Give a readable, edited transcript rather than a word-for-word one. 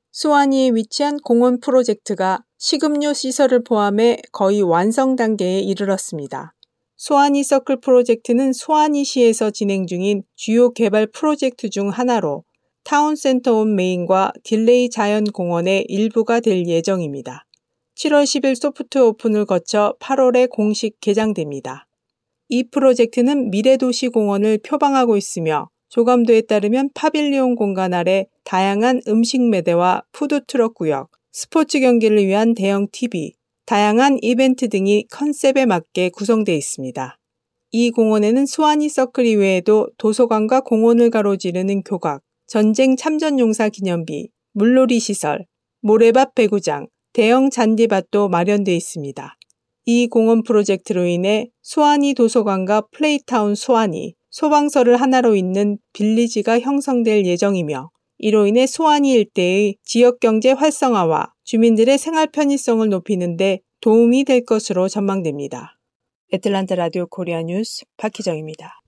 수완이에 위치한 공원 프로젝트가 식음료 시설을 포함해 거의 완성 단계에 이르렀습니다. 수완이 서클 프로젝트는 수완이시에서 진행 중인 주요 개발 프로젝트 중 하나로 타운센터 온 메인과 딜레이 자연공원의 일부가 될 예정입니다. 7월 10일 소프트 오픈을 거쳐 8월에 공식 개장됩니다. 이 프로젝트는 미래도시공원을 표방하고 있으며 조감도에 따르면 파빌리온 공간 아래 다양한 음식 매대와 푸드트럭 구역, 스포츠 경기를 위한 대형 TV, 다양한 이벤트 등이 컨셉에 맞게 구성되어 있습니다. 이 공원에는 수완이 서클 이외에도 도서관과 공원을 가로지르는 교각, 전쟁 참전용사 기념비, 물놀이 시설, 모래밭 배구장, 대형 잔디밭도 마련되어 있습니다. 이 공원 프로젝트로 인해 수완이 도서관과 플레이타운 수완이, 소방서를 하나로 잇는 빌리지가 형성될 예정이며 이로 인해 수완이 일대의 지역경제 활성화와 주민들의 생활 편의성을 높이는 데 도움이 될 것으로 전망됩니다. 애틀란타 라디오 코리아 뉴스 박희정입니다.